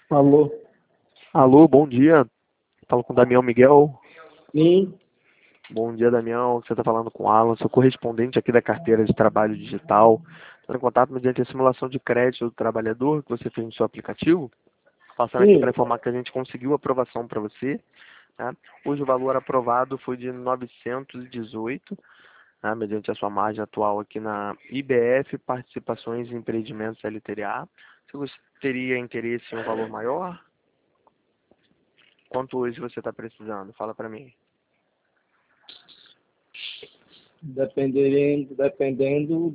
Alô? Alô, bom dia. Falo com o Damião Miguel. Sim, Bom dia, Damião. Você está falando com o Alan, sou correspondente aqui da carteira de trabalho digital. Estou em contato mediante a simulação de crédito do trabalhador que você fez no seu aplicativo. Passando aqui para sim. informar que a gente conseguiu aprovação para você. Tá? Hoje o valor aprovado foi de 918, tá? Mediante a sua margem atual aqui na IBF, Participações em Empreendimentos LTDA. Você teria interesse em um valor maior? Quanto hoje você está precisando? Fala para mim. Dependendo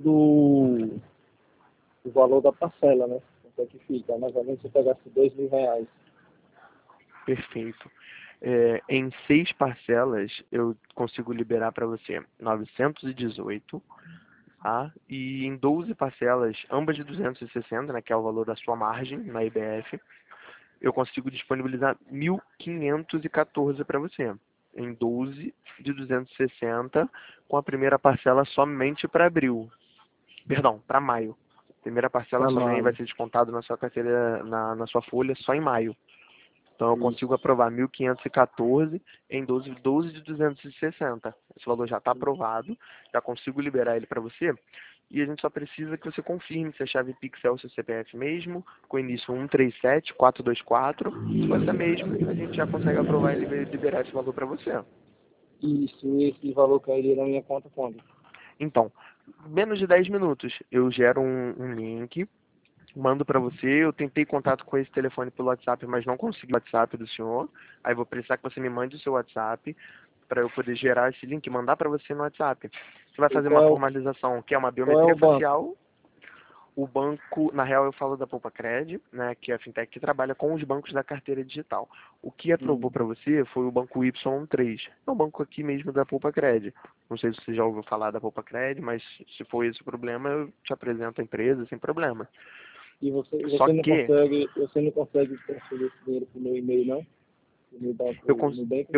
do valor da parcela, né? Quanto é que fica? Mais ou menos se eu pegasse R$ 2.000. Perfeito. Em 6 parcelas, eu consigo liberar para você 918, tá? E em 12 parcelas, ambas de 260, né, que é o valor da sua margem na IBF, eu consigo disponibilizar 1.514 para você. Em 12 de 260, com a primeira parcela somente para abril. Perdão, para maio. Primeira parcela Tá somente vai mais. ser descontado na sua carteira, na sua folha, só em maio. Então eu consigo Isso. aprovar 1.514 em 12 de 260. Esse valor já está aprovado, já consigo liberar ele para você. E a gente só precisa que você confirme se a chave Pix é o seu CPF mesmo, com início 137424. Se for essa mesmo, a gente já consegue aprovar e liberar esse valor para você. Isso, esse valor cairia na minha conta quando? Então, menos de 10 minutos, eu gero um link, mando para você. Eu tentei contato com esse telefone pelo WhatsApp, mas não consegui o WhatsApp do senhor. Aí vou precisar que você me mande o seu WhatsApp para eu poder gerar esse link e mandar para você no WhatsApp. Você vai E fazer uma qual formalização, que é uma qual é o biometria banco? facial. O banco, na real eu falo da PoupaCred, né, que é a fintech que trabalha com os bancos da carteira digital. O que aprovou para você foi o banco Y3, é o banco aqui mesmo da PoupaCred. Não sei se você já ouviu falar da PoupaCred, mas se for esse o problema, eu te apresento a empresa sem problema. E Só que você não consegue transferir esse dinheiro pro meu e-mail, não? Pro meu banco, eu, no cons banco? eu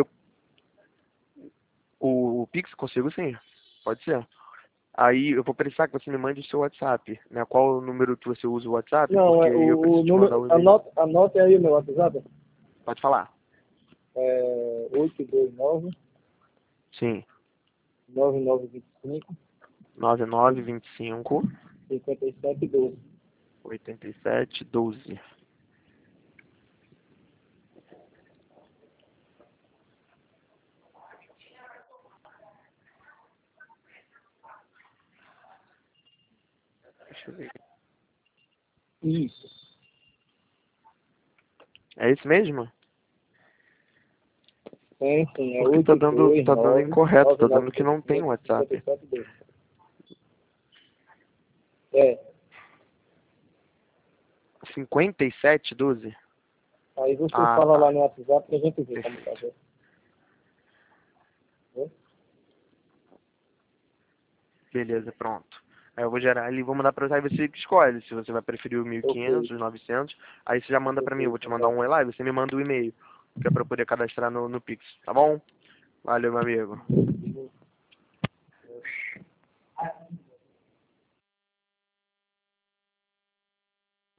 o Pix consigo sim, pode ser. Aí eu vou precisar que você me mande o seu WhatsApp, né? Qual o número que você usa o WhatsApp, Não, porque é aí eu o preciso te mandar número. o e-mail. Anote aí o meu WhatsApp. Pode falar. É 829 Sim. 9925 9925 5712. 8712. Deixa eu ver. Isso. É esse mesmo? Sim, é Porque tá dando 829 incorreto, tá dando que não tem 9925 WhatsApp. 5712. É. 5712? Aí você Ah, fala lá tá. no WhatsApp que a gente vê como Perfeito. fazer. Né? Beleza, pronto. Aí eu vou gerar ele e vou mandar pra você, aí você que escolhe se você vai preferir o Ok, 1500, os 900. Aí você já manda pra mim, eu vou te mandar então. um e lá e você me manda o e-mail, que é pra eu poder cadastrar no Pix, tá bom? Valeu, meu amigo.